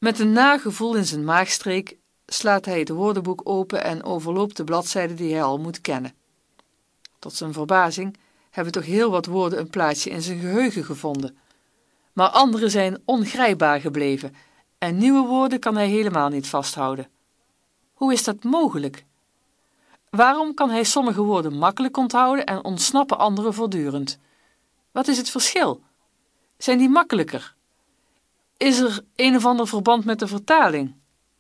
Met een nagevoel in zijn maagstreek slaat hij het woordenboek open en overloopt de bladzijden die hij al moet kennen. Tot zijn verbazing hebben toch heel wat woorden een plaatsje in zijn geheugen gevonden. Maar andere zijn ongrijpbaar gebleven en nieuwe woorden kan hij helemaal niet vasthouden. Hoe is dat mogelijk? Waarom kan hij sommige woorden makkelijk onthouden en ontsnappen andere voortdurend? Wat is het verschil? Zijn die makkelijker? Is er een of ander verband met de vertaling?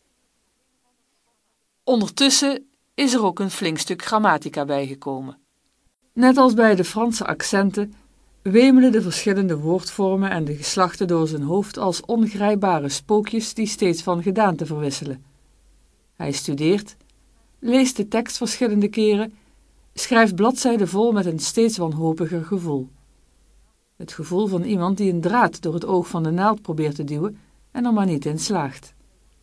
Ondertussen is er ook een flink stuk grammatica bijgekomen. Net als bij de Franse accenten wemelen de verschillende woordvormen en de geslachten door zijn hoofd als ongrijpbare spookjes die steeds van gedaante verwisselen. Hij studeert, leest de tekst verschillende keren, schrijft bladzijden vol met een steeds wanhopiger gevoel. Het gevoel van iemand die een draad door het oog van de naald probeert te duwen en er maar niet in slaagt.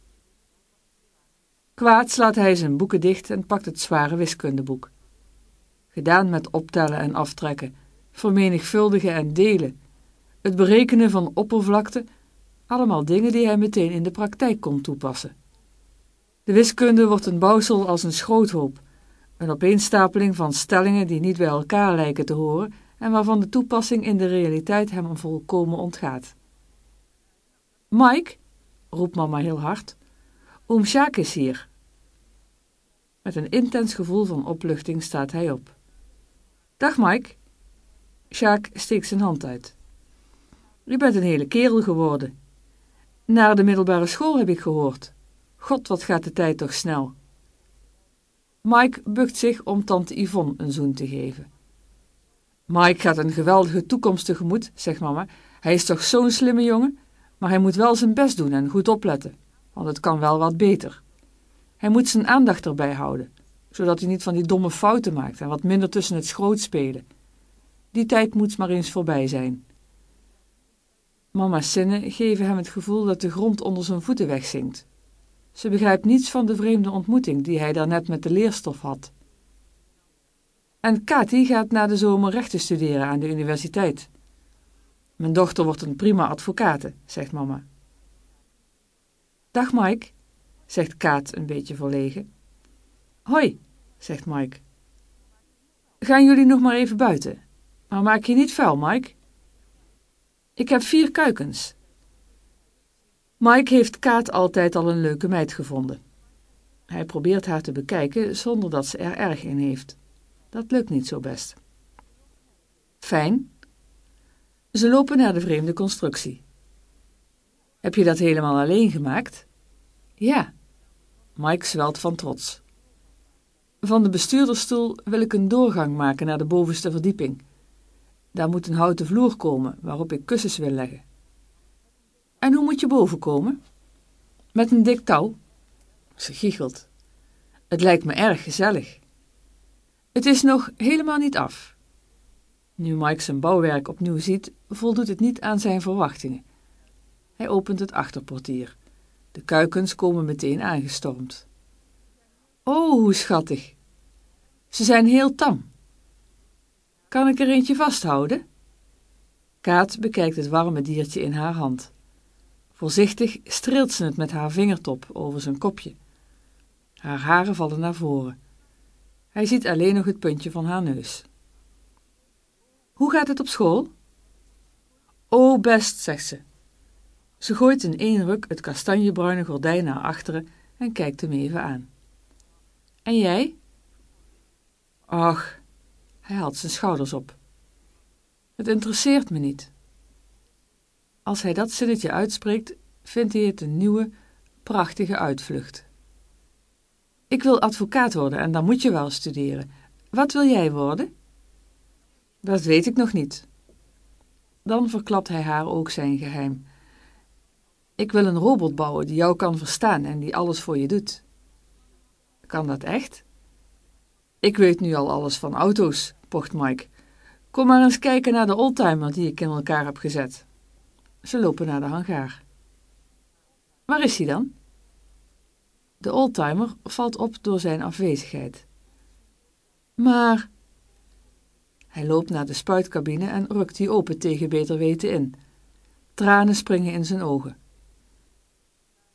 Kwaad slaat hij zijn boeken dicht en pakt het zware wiskundeboek. Gedaan met optellen en aftrekken, vermenigvuldigen en delen, het berekenen van oppervlakte, allemaal dingen die hij meteen in de praktijk kon toepassen. De wiskunde wordt een bouwsel als een schroothoop, een opeenstapeling van stellingen die niet bij elkaar lijken te horen en waarvan de toepassing in de realiteit hem volkomen ontgaat. Mike, roept mama heel hard, oom Sjaak is hier. Met een intens gevoel van opluchting staat hij op. Dag Mike. Sjaak steekt zijn hand uit. Je bent een hele kerel geworden. Naar de middelbare school heb ik gehoord. God, wat gaat de tijd toch snel. Mike bukt zich om tante Yvonne een zoen te geven. Mike gaat een geweldige toekomst tegemoet, zegt mama. Hij is toch zo'n slimme jongen, maar hij moet wel zijn best doen en goed opletten, want het kan wel wat beter. Hij moet zijn aandacht erbij houden, zodat hij niet van die domme fouten maakt en wat minder tussen het schroot spelen. Die tijd moet maar eens voorbij zijn. Mama's zinnen geven hem het gevoel dat de grond onder zijn voeten wegzinkt. Ze begrijpt niets van de vreemde ontmoeting die hij daarnet met de leerstof had. En Kati gaat na de zomer rechten studeren aan de universiteit. Mijn dochter wordt een prima advocate, zegt mama. Dag Mike, zegt Kaat een beetje verlegen. Hoi, zegt Mike. Gaan jullie nog maar even buiten, maar maak je niet vuil, Mike. Ik heb 4 kuikens. Mike heeft Kaat altijd al een leuke meid gevonden. Hij probeert haar te bekijken zonder dat ze er erg in heeft. Dat lukt niet zo best. Fijn. Ze lopen naar de vreemde constructie. Heb je dat helemaal alleen gemaakt? Ja. Mike zwelt van trots. Van de bestuurdersstoel wil ik een doorgang maken naar de bovenste verdieping. Daar moet een houten vloer komen waarop ik kussens wil leggen. En hoe moet je boven komen? Met een dik touw. Ze giechelt. Het lijkt me erg gezellig. Het is nog helemaal niet af. Nu Mike zijn bouwwerk opnieuw ziet, voldoet het niet aan zijn verwachtingen. Hij opent het achterportier. De kuikens komen meteen aangestormd. Oh, hoe schattig. Ze zijn heel tam. Kan ik er eentje vasthouden? Kaat bekijkt het warme diertje in haar hand. Voorzichtig streelt ze het met haar vingertop over zijn kopje. Haar haren vallen naar voren. Hij ziet alleen nog het puntje van haar neus. Hoe gaat het op school? Oh, best, zegt ze. Ze gooit in 1 ruk het kastanjebruine gordijn naar achteren en kijkt hem even aan. En jij? Ach, hij haalt zijn schouders op. Het interesseert me niet. Als hij dat zinnetje uitspreekt, vindt hij het een nieuwe, prachtige uitvlucht. Ik wil advocaat worden en dan moet je wel studeren. Wat wil jij worden? Dat weet ik nog niet. Dan verklapt hij haar ook zijn geheim. Ik wil een robot bouwen die jou kan verstaan en die alles voor je doet. Kan dat echt? Ik weet nu al alles van auto's, pocht Mike. Kom maar eens kijken naar de oldtimer die ik in elkaar heb gezet. Ze lopen naar de hangar. Waar is hij dan? De oldtimer valt op door zijn afwezigheid. Maar... Hij loopt naar de spuitcabine en rukt die open tegen beter weten in. Tranen springen in zijn ogen.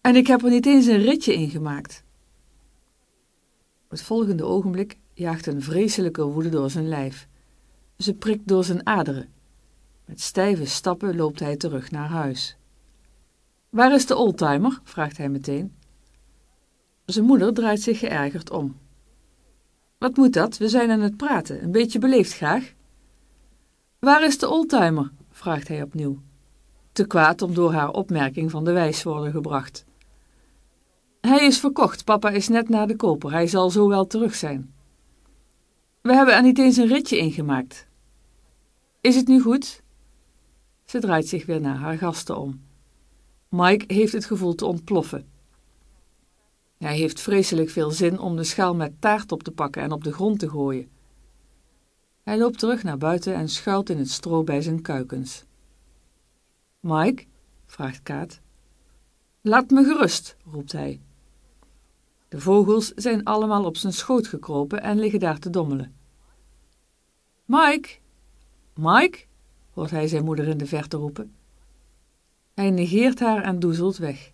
En ik heb er niet eens een ritje in gemaakt. Op het volgende ogenblik jaagt een vreselijke woede door zijn lijf. Ze prikt door zijn aderen. Met stijve stappen loopt hij terug naar huis. Waar is de oldtimer? Vraagt hij meteen. Zijn moeder draait zich geërgerd om. Wat moet dat? We zijn aan het praten. Een beetje beleefd graag. Waar is de oldtimer? Vraagt hij opnieuw. Te kwaad om door haar opmerking van de wijs worden gebracht. Hij is verkocht. Papa is net naar de koper. Hij zal zo wel terug zijn. We hebben er niet eens een ritje in gemaakt. Is het nu goed? Ze draait zich weer naar haar gasten om. Mike heeft het gevoel te ontploffen. Hij heeft vreselijk veel zin om de schaal met taart op te pakken en op de grond te gooien. Hij loopt terug naar buiten en schuilt in het stro bij zijn kuikens. Mike, vraagt Kaat. Laat me gerust, roept hij. De vogels zijn allemaal op zijn schoot gekropen en liggen daar te dommelen. Mike, Mike, hoort hij zijn moeder in de verte roepen. Hij negeert haar en doezelt weg.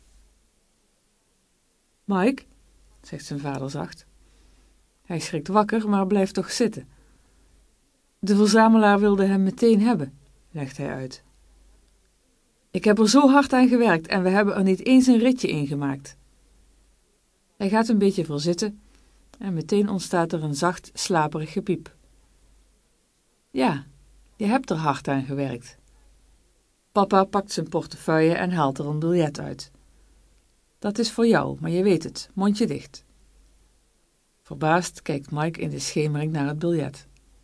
Mike, zegt zijn vader zacht. Hij schrikt wakker, maar blijft toch zitten. De verzamelaar wilde hem meteen hebben, legt hij uit. Ik heb er zo hard aan gewerkt en we hebben er niet eens een ritje in gemaakt. Hij gaat een beetje voor zitten en meteen ontstaat er een zacht, slaperig gepiep. Ja, je hebt er hard aan gewerkt. Papa pakt zijn portefeuille en haalt er een biljet uit. Dat is voor jou, maar je weet het, mondje dicht. Verbaasd kijkt Mike in de schemering naar het biljet.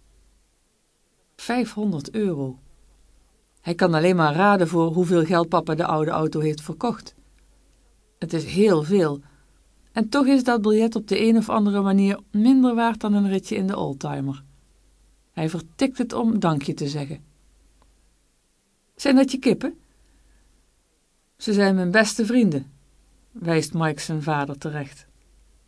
500 €. Hij kan alleen maar raden voor hoeveel geld papa de oude auto heeft verkocht. Het is heel veel. En toch is dat biljet op de een of andere manier minder waard dan een ritje in de oldtimer. Hij vertikt het om dankje te zeggen. Zijn dat je kippen? Ze zijn mijn beste vrienden, wijst Mike zijn vader terecht.